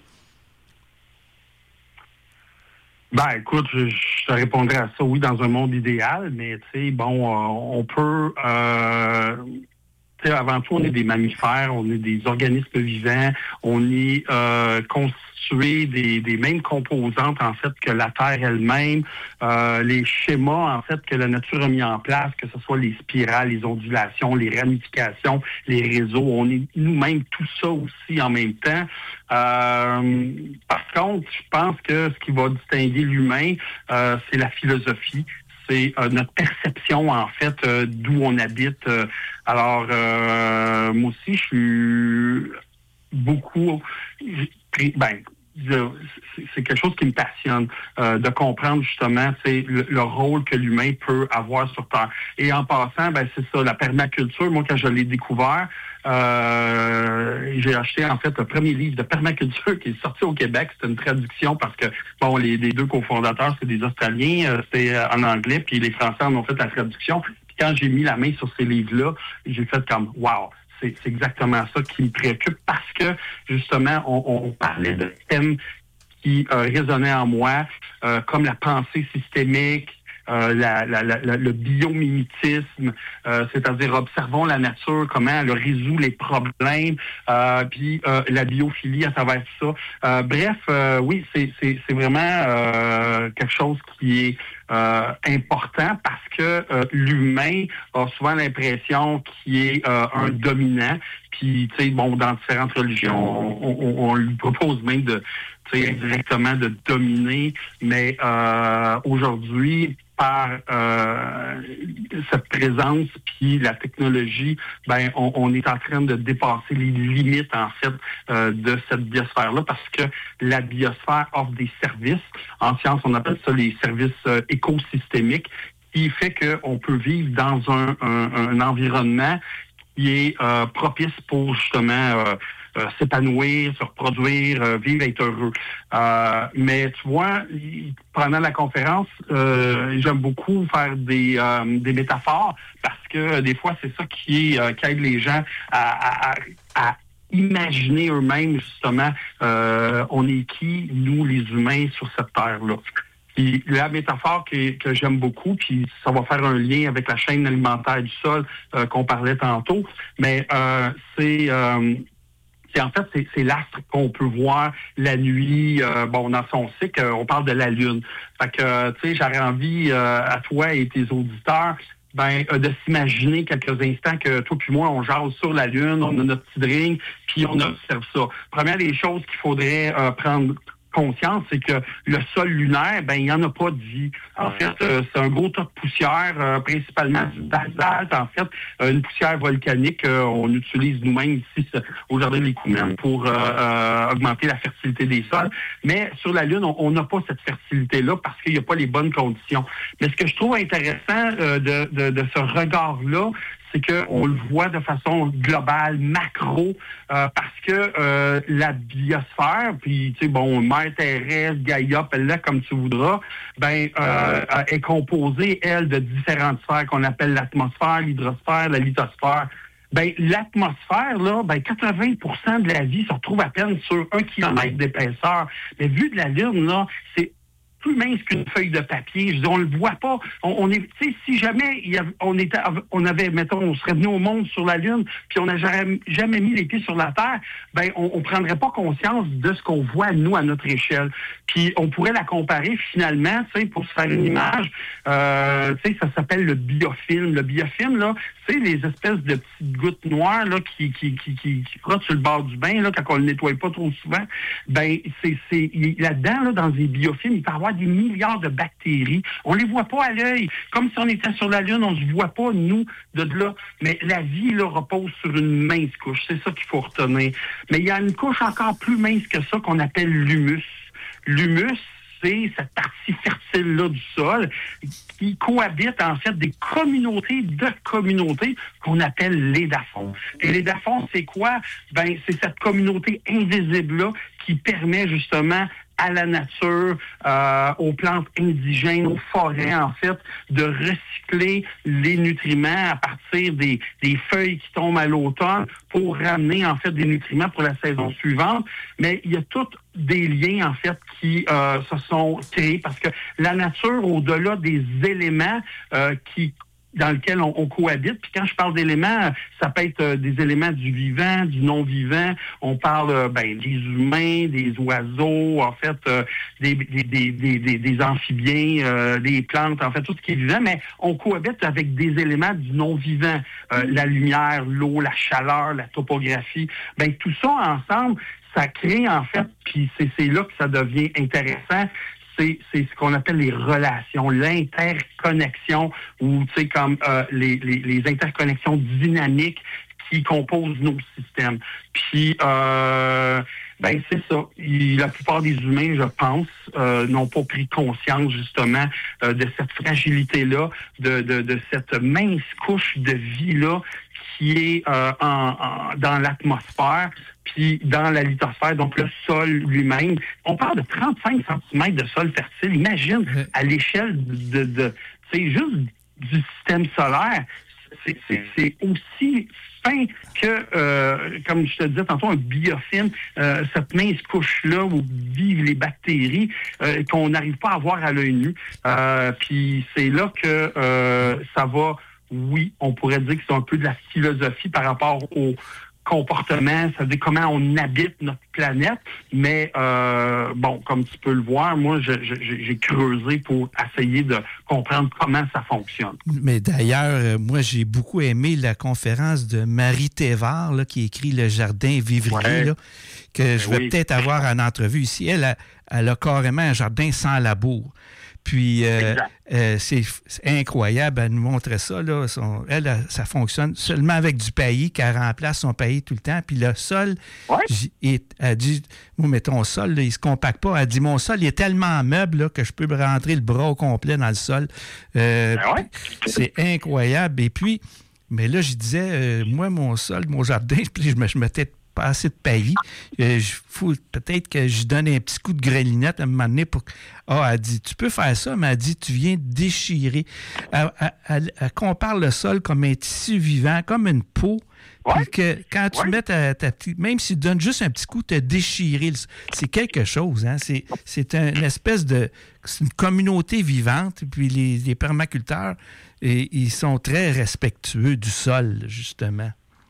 Speaker 6: Ben, écoute, je te répondrais à ça, oui, dans un monde idéal, mais tu sais, bon, on peut, tu sais, avant tout, on est des mammifères, on est des organismes vivants, on est constitué des mêmes composantes, en fait, que la Terre elle-même, les schémas, en fait, que la nature a mis en place, que ce soit les spirales, les ondulations, les ramifications, les réseaux, on est nous-mêmes tout ça aussi en même temps. Par contre, je pense que ce qui va distinguer l'humain, c'est la philosophie. C'est notre perception, en fait, d'où on habite. Alors, moi aussi, je suis beaucoup... c'est quelque chose qui me passionne, de comprendre justement le rôle que l'humain peut avoir sur Terre. Et en passant, c'est ça, la permaculture, moi quand je l'ai découvert, j'ai acheté en fait le premier livre de permaculture qui est sorti au Québec. C'était une traduction parce que bon, les deux cofondateurs, c'est des Australiens, c'était en anglais, puis les Français en ont fait la traduction. Puis quand j'ai mis la main sur ces livres-là, j'ai fait comme wow! C'est exactement ça qui me préoccupe parce que, justement, on parlait de thèmes qui résonnaient en moi, comme la pensée systémique, le biomimétisme, c'est-à-dire observons la nature, comment elle résout les problèmes, puis la biophilie à travers ça. Bref, oui, c'est vraiment quelque chose qui est important parce que l'humain a souvent l'impression qu'il est un dominant. Puis, tu sais, bon, dans différentes religions, on lui propose même de, tu sais, indirectement de dominer. Mais aujourd'hui, par cette présence puis la technologie, ben on est en train de dépasser les limites en fait de cette biosphère-là parce que la biosphère offre des services. En science, on appelle ça les services écosystémiques, qui fait qu'on peut vivre dans un environnement qui est propice pour justement s'épanouir, se reproduire, vivre, être heureux. Mais tu vois, pendant la conférence, j'aime beaucoup faire des métaphores parce que des fois, c'est ça qui aide les gens à imaginer eux-mêmes, justement, on est qui, nous, les humains, sur cette terre-là. Puis la métaphore que j'aime beaucoup, puis ça va faire un lien avec la chaîne alimentaire du sol qu'on parlait tantôt, mais c'est en fait, c'est l'astre qu'on peut voir la nuit, dans son cycle, on parle de la Lune. Fait que, tu sais, j'aurais envie à toi et tes auditeurs, de s'imaginer quelques instants que toi puis moi, on jase sur la Lune, on a notre petit drink, puis on observe ça. Première des choses qu'il faudrait prendre conscience, c'est que le sol lunaire, il n'y en a pas de vie. En fait, c'est un gros tas de poussière, principalement du basalte, en fait, une poussière volcanique on utilise nous-mêmes ici au Jardin des Coumènes pour augmenter la fertilité des sols. Mais sur la Lune, on n'a pas cette fertilité-là parce qu'il n'y a pas les bonnes conditions. Mais ce que je trouve intéressant de ce regard-là, c'est qu'on le voit de façon globale, macro, parce que la biosphère, puis tu sais, bon, mer terrestre, Gaïa, appelle-la comme tu voudras, est composée, elle, de différentes sphères qu'on appelle l'atmosphère, l'hydrosphère, la lithosphère. L'atmosphère, là, 80% de la vie se retrouve à peine sur 1 kilomètre d'épaisseur. Mais vu de la Lune, là, c'est plus mince qu'une feuille de papier. Je dis, on le voit pas. On est, tu sais, si jamais on serait venu au monde sur la Lune, puis on n'a jamais mis les pieds sur la Terre, ben, on prendrait pas conscience de ce qu'on voit, nous, à notre échelle. Puis, on pourrait la comparer, finalement, tu sais, pour se faire une image, tu sais, ça s'appelle le biofilm. Le biofilm, là, c'est les espèces de petites gouttes noires, là, qui frottent sur le bord du bain, là, quand on le nettoie pas trop souvent. Ben, là-dedans, là, dans les biofilms, il peut y avoir des milliards de bactéries. On les voit pas à l'œil. Comme si on était sur la Lune, on se voit pas, nous, de là. Mais la vie, là, repose sur une mince couche. C'est ça qu'il faut retenir. Mais il y a une couche encore plus mince que ça qu'on appelle l'humus. L'humus, c'est cette partie fertile-là du sol qui cohabite, en fait, des communautés qu'on appelle l'édaphon. Et l'édaphon, c'est quoi? Ben, c'est cette communauté invisible-là qui permet justement à la nature, aux plantes indigènes, aux forêts, en fait, de recycler les nutriments à partir des feuilles qui tombent à l'automne pour ramener, en fait, des nutriments pour la saison suivante. Mais il y a tous des liens, en fait, qui se sont créés parce que la nature, au-delà des éléments dans lequel on cohabite. Puis quand je parle d'éléments, ça peut être des éléments du vivant, du non-vivant. On parle des humains, des oiseaux, en fait, des amphibiens, des plantes, en fait, tout ce qui est vivant, mais on cohabite avec des éléments du non-vivant. La lumière, l'eau, la chaleur, la topographie. Ben tout ça ensemble, ça crée, en fait, puis c'est là que ça devient intéressant, c'est ce qu'on appelle les relations, l'interconnexion, ou tu sais, comme les interconnexions dynamiques qui composent nos systèmes. Puis, c'est ça. La plupart des humains, je pense, n'ont pas pris conscience, justement, de cette fragilité-là, de cette mince couche de vie-là qui est dans l'atmosphère, puis dans la lithosphère, donc le sol lui-même. On parle de 35 cm de sol fertile. Imagine, à l'échelle de tu sais, juste du système solaire, c'est aussi fin que, comme je te disais tantôt, un biofilm, cette mince couche-là où vivent les bactéries qu'on n'arrive pas à voir à l'œil nu. Puis c'est là que ça va, oui, on pourrait dire que c'est un peu de la philosophie par rapport au comportement, ça veut dire comment on habite notre planète, mais comme tu peux le voir, moi, j'ai creusé pour essayer de comprendre comment ça fonctionne.
Speaker 4: Mais d'ailleurs, moi, j'ai beaucoup aimé la conférence de Marie Thévard, là, qui écrit Le Jardin Vivrier, là, que je vais peut-être avoir en entrevue ici. Elle a carrément un jardin sans labour. Puis, c'est incroyable, elle nous montrait ça. Là, ça fonctionne seulement avec du paillis, qu'elle remplace son paillis tout le temps. Puis le sol, elle dit, moi, mais ton sol, là, il ne se compacte pas. Elle dit, mon sol, il est tellement meuble là, que je peux rentrer le bras au complet dans le sol. C'est incroyable. Et puis, mais là, je disais, moi, mon sol, mon jardin, puis je mettais pas assez de paillis. Faut peut-être que je donne un petit coup de grelinette à un moment donné pour... elle dit, tu peux faire ça, mais elle dit, tu viens déchirer. Elle compare le sol comme un tissu vivant, comme une peau. Puis que quand tu mets ta petite... Même si tu donnes juste un petit coup, tu as déchiré. C'est quelque chose. Hein? C'est une espèce de... C'est une communauté vivante. Puis les permaculteurs, ils sont très respectueux du sol, justement.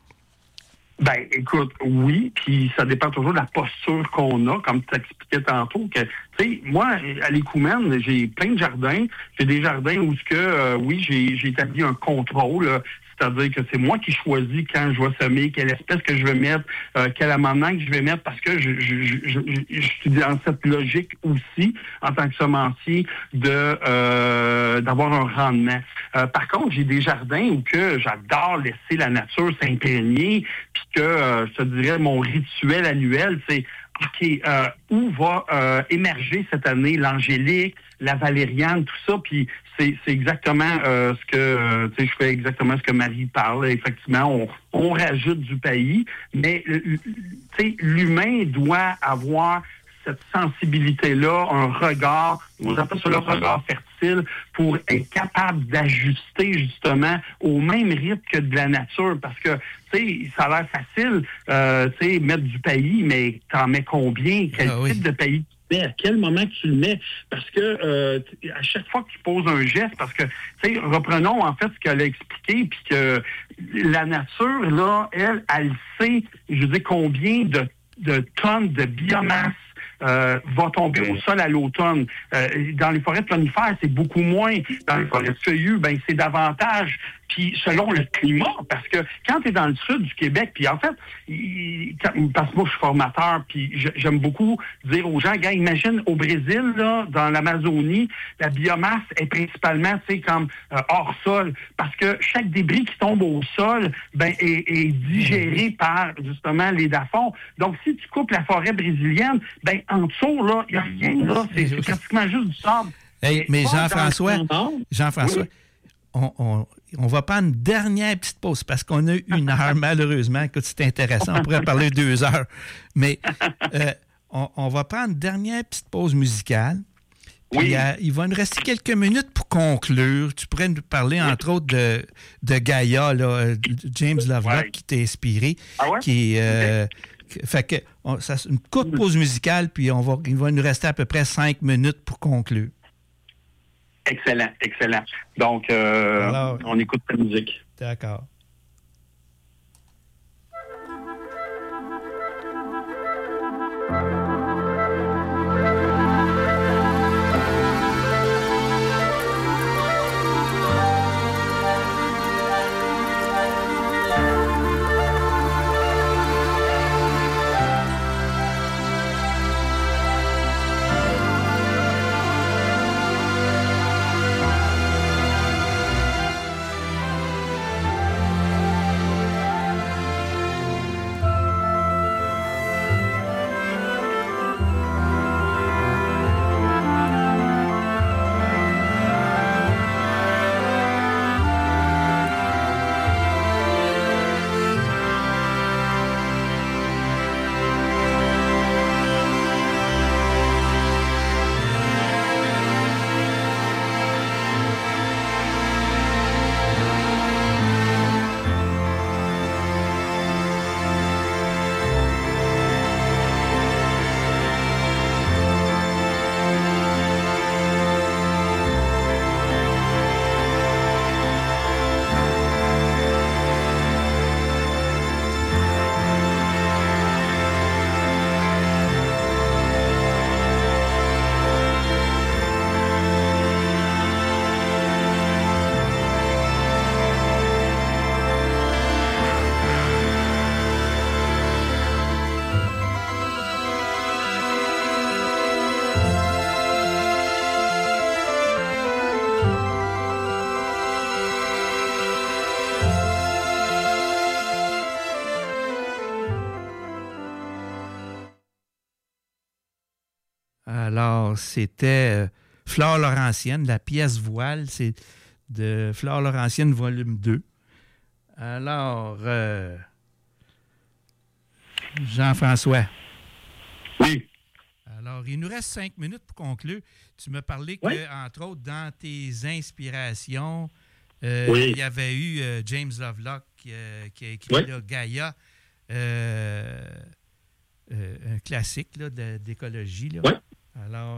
Speaker 6: Ben, écoute, oui, puis ça dépend toujours de la posture qu'on a, comme tu t'expliquais tantôt, que, tu sais, moi, à l'Écoumène, j'ai plein de jardins. J'ai des jardins où j'ai établi un contrôle, c'est-à-dire que c'est moi qui choisis quand je vais semer, quelle espèce que je vais mettre, quel amendement que je vais mettre, parce que je suis dans cette logique aussi, en tant que semencier, d'avoir un rendement. Par contre, j'ai des jardins où que j'adore laisser la nature s'imprégner, puis que, je te dirais, mon rituel annuel, c'est OK, où va émerger cette année l'angélique, la valériane, tout ça, puis c'est exactement ce que, je fais exactement ce que Marie parle. Effectivement, on rajoute du paillis, mais, l'humain doit avoir cette sensibilité-là, un regard, on appelle ça le regard fertile, pour être capable d'ajuster justement au même rythme que de la nature. Parce que, ça a l'air facile, mettre du paillis, mais t'en mets combien? Quel type de paillis mets, à quel moment que tu le mets. Parce que à chaque fois que tu poses un geste, parce que, tu sais, reprenons en fait ce qu'elle a expliqué, puis que la nature, là, elle sait, je veux dire, combien de tonnes de biomasse va tomber au sol à l'automne. Dans les forêts conifères, c'est beaucoup moins. Dans les forêts feuillues, ben c'est davantage. Puis selon le climat, parce que quand tu es dans le sud du Québec, puis en fait, parce que moi je suis formateur, puis j'aime beaucoup dire aux gens, gars, imagine au Brésil, là, dans l'Amazonie, la biomasse est principalement, tu sais, comme hors sol, parce que chaque débris qui tombe au sol, ben est digéré par justement les dafons. Donc si tu coupes la forêt brésilienne, ben en dessous là, il n'y a rien là, c'est pratiquement juste du sable.
Speaker 4: Hey, mais Jean-François, oui. On va prendre une dernière petite pause parce qu'on a eu 1 heure, malheureusement. Écoute, c'est intéressant. On pourrait parler 2 heures. Mais on va prendre une dernière petite pause musicale. Oui. Puis, il va nous rester quelques minutes pour conclure. Tu pourrais nous parler, entre autres, de Gaïa, là, James Lovelock, qui t'a inspiré. Ah ouais? Fait que c'est une courte pause musicale, puis il va nous rester à peu près 5 minutes pour conclure.
Speaker 6: Excellent, excellent. Donc, alors, on écoute la musique.
Speaker 4: D'accord. Alors, c'était Flore Laurentienne, la pièce voile, c'est de Flore Laurentienne, volume 2. Alors, Jean-François.
Speaker 6: Oui.
Speaker 4: Alors, il nous reste 5 minutes pour conclure. Tu m'as parlé que, entre autres, dans tes inspirations, il y avait eu James Lovelock qui a écrit là, Gaïa, un classique là, d'écologie. Là. Alors,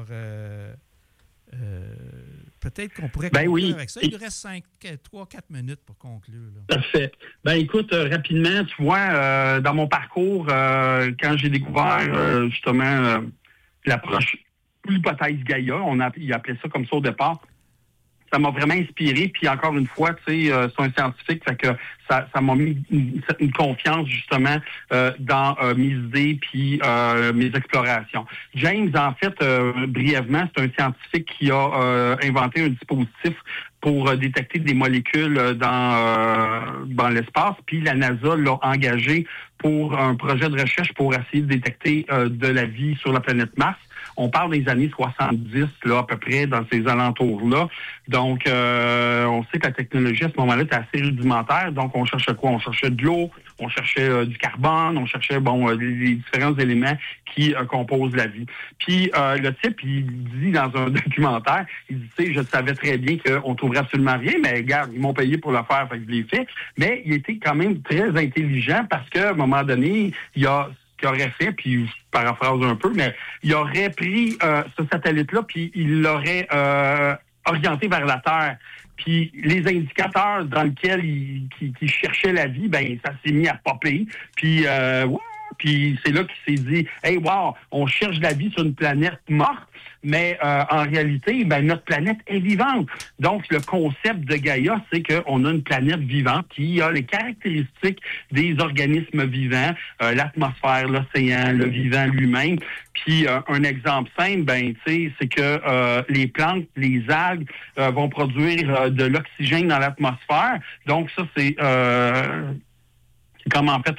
Speaker 4: peut-être qu'on pourrait conclure avec ça. Il nous reste 3-4 minutes pour conclure. Là.
Speaker 6: Parfait. Ben écoute, rapidement, tu vois, dans mon parcours, quand j'ai découvert justement l'approche, l'hypothèse Gaïa, il appelait ça comme ça au départ, ça m'a vraiment inspiré. Puis encore une fois, tu sais, c'est un scientifique, fait que ça m'a mis une confiance justement dans mes idées puis mes explorations. James, en fait, brièvement, c'est un scientifique qui a inventé un dispositif pour détecter des molécules dans l'espace. Puis la NASA l'a engagé pour un projet de recherche pour essayer de détecter de la vie sur la planète Mars. On parle des années 70, là, à peu près, dans ces alentours-là. Donc, on sait que la technologie, à ce moment-là, était assez rudimentaire. Donc, on cherchait quoi? On cherchait de l'eau, on cherchait du carbone, on cherchait, les différents éléments qui composent la vie. Puis, le type, il dit dans un documentaire, il dit, tu sais, je savais très bien qu'on trouverait absolument rien, mais regarde, ils m'ont payé pour le faire, fait que je l'ai fait. Mais il était quand même très intelligent parce qu'à un moment donné, il a qu'il aurait fait, puis je paraphrase un peu, mais il aurait pris ce satellite-là, puis il l'aurait orienté vers la Terre. Puis les indicateurs dans lesquels il cherchait la vie, ben ça s'est mis à popper. Puis puis c'est là qu'il s'est dit, hey, wow, on cherche la vie sur une planète morte, mais en réalité, ben notre planète est vivante. Donc le concept de Gaïa, c'est qu'on a une planète vivante qui a les caractéristiques des organismes vivants, l'atmosphère, l'océan, le vivant lui-même. Puis un exemple simple, ben tu sais, c'est que les plantes, les algues vont produire de l'oxygène dans l'atmosphère. Donc ça, c'est comme en fait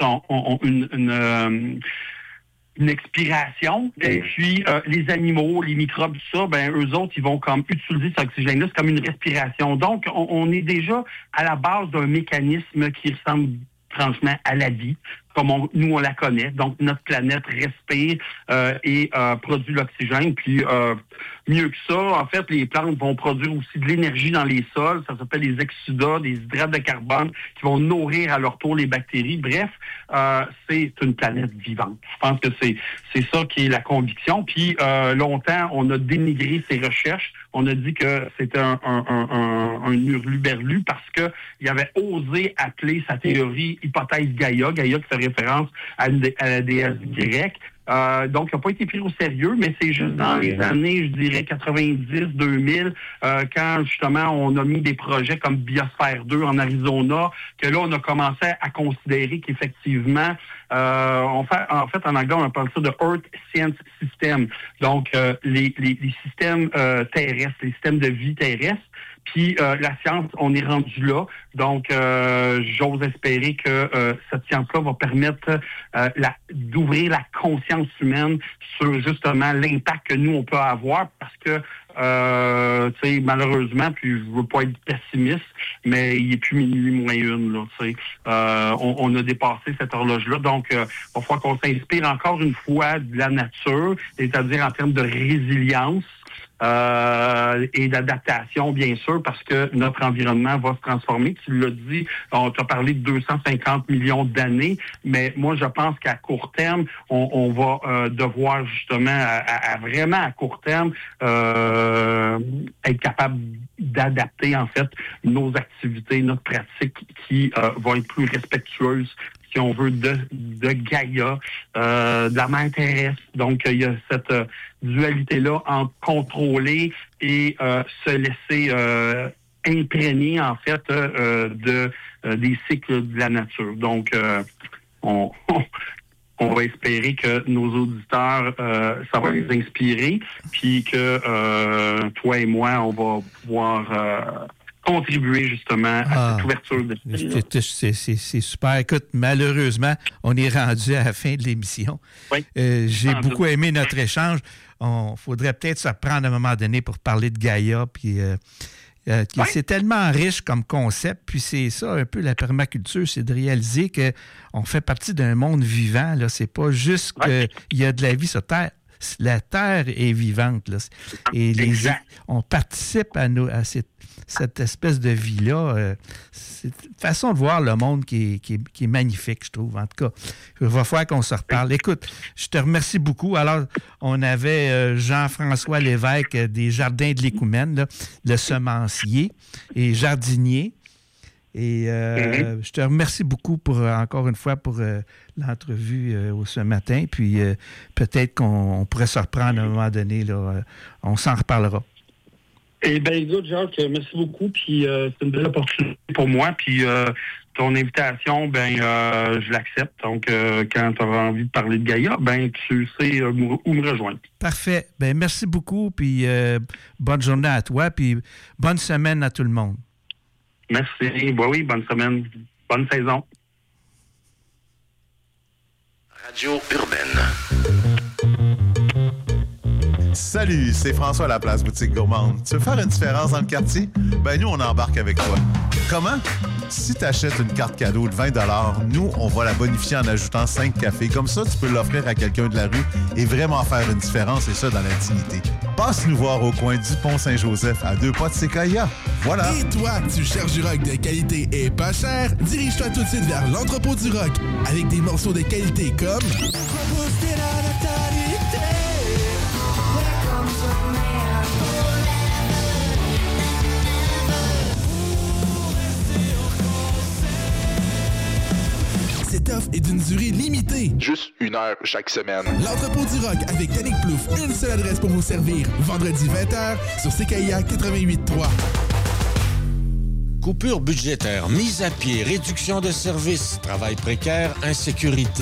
Speaker 6: une expiration. Et puis, les animaux, les microbes, tout ça, ben eux autres, ils vont comme utiliser cet oxygène-là. C'est comme une respiration. Donc, on est déjà à la base d'un mécanisme qui ressemble franchement à la vie, comme nous, on la connaît. Donc, notre planète respire et produit l'oxygène. Puis, mieux que ça, en fait, les plantes vont produire aussi de l'énergie dans les sols. Ça s'appelle les exsudats, des hydrates de carbone qui vont nourrir à leur tour les bactéries. Bref, c'est une planète vivante. Je pense que c'est ça qui est la conviction. Puis, longtemps, on a dénigré ces recherches. On a dit que c'était un hurluberlu parce que il avait osé appeler sa théorie hypothèse Gaïa. Gaïa qui fait référence à la déesse grecque. Donc, il n'a pas été pris au sérieux, mais c'est juste dans les années, je dirais, 90-2000, quand, justement, on a mis des projets comme Biosphère 2 en Arizona, que là, on a commencé à considérer qu'effectivement, en fait, en anglais, on appelle ça de Earth Science System. Donc, les systèmes terrestres, les systèmes de vie terrestre. Puis la science, on est rendu là. Donc, j'ose espérer que cette science-là va permettre d'ouvrir la conscience humaine sur justement l'impact que nous, on peut avoir parce que, tu sais, malheureusement, puis je veux pas être pessimiste, mais il est plus minuit moins une, là, tu sais. On a dépassé cette horloge-là. Donc, il va falloir qu'on s'inspire encore une fois de la nature, c'est-à-dire en termes de résilience. Et d'adaptation, bien sûr, parce que notre environnement va se transformer. Tu l'as dit, on t'a parlé de 250 millions d'années, mais moi, je pense qu'à court terme, on va devoir justement, vraiment à court terme, être capable d'adapter, en fait, nos activités, notre pratique qui vont être plus respectueuses, si on veut, de Gaïa, de la mer terrestre. Donc, il y a cette dualité-là entre contrôler et se laisser imprégner, en fait, des cycles de la nature. Donc, on va espérer que nos auditeurs, ça va les inspirer, puis que toi et moi, on va pouvoir contribuer justement à cette ouverture de
Speaker 4: c'est super. Écoute, malheureusement, on est rendu à la fin de l'émission.
Speaker 6: Oui.
Speaker 4: J'ai beaucoup aimé notre échange. On faudrait peut-être se reprendre à un moment donné pour parler de Gaïa. Puis, c'est tellement riche comme concept. Puis c'est ça, un peu la permaculture, c'est de réaliser qu'on fait partie d'un monde vivant. Là. C'est pas juste qu'il y a de la vie sur Terre. La Terre est vivante. Là. Et on participe à cette espèce de vie-là. C'est une façon de voir le monde qui est magnifique, je trouve. En tout cas, il va falloir qu'on se reparle. Écoute, je te remercie beaucoup. Alors, on avait Jean-François Lévesque des Jardins de l'Écoumène, là, le semencier et jardinier. Et je te remercie beaucoup encore une fois pour l'entrevue ce matin. Puis peut-être qu'on pourrait se reprendre à un moment donné. Là, on s'en reparlera.
Speaker 6: Eh bien, écoute, Jacques, merci beaucoup. Puis c'est une belle opportunité pour moi. Puis ton invitation, je l'accepte. Donc, quand tu auras envie de parler de Gaïa, tu sais où me rejoindre.
Speaker 4: Parfait. Merci beaucoup. Puis bonne journée à toi. Puis bonne semaine à tout le monde.
Speaker 6: Merci. Oui, bonne semaine. Bonne saison.
Speaker 7: Radio Urbaine.
Speaker 8: Salut, c'est François Laplace, Boutique Gourmande. Tu veux faire une différence dans le quartier? Nous, on embarque avec toi. Comment? Si tu achètes une carte cadeau de 20 $, nous, on va la bonifier en ajoutant 5 cafés. Comme ça, tu peux l'offrir à quelqu'un de la rue et vraiment faire une différence, et ça, dans l'intimité. passe nous voir au coin du Pont-Saint-Joseph, à 2 pas de Séquoia. Voilà.
Speaker 9: Et toi, tu cherches du rock de qualité et pas cher? Dirige-toi tout de suite vers l'entrepôt du rock, avec des morceaux de qualité comme... Cette offre est d'une durée limitée.
Speaker 10: Juste 1 heure chaque semaine.
Speaker 9: L'entrepôt du rock avec Danick Plouffe. Une seule adresse pour vous servir. Vendredi 20h sur CKIA 88.3.
Speaker 11: Coupure budgétaire, mise à pied, réduction de services, travail précaire, insécurité.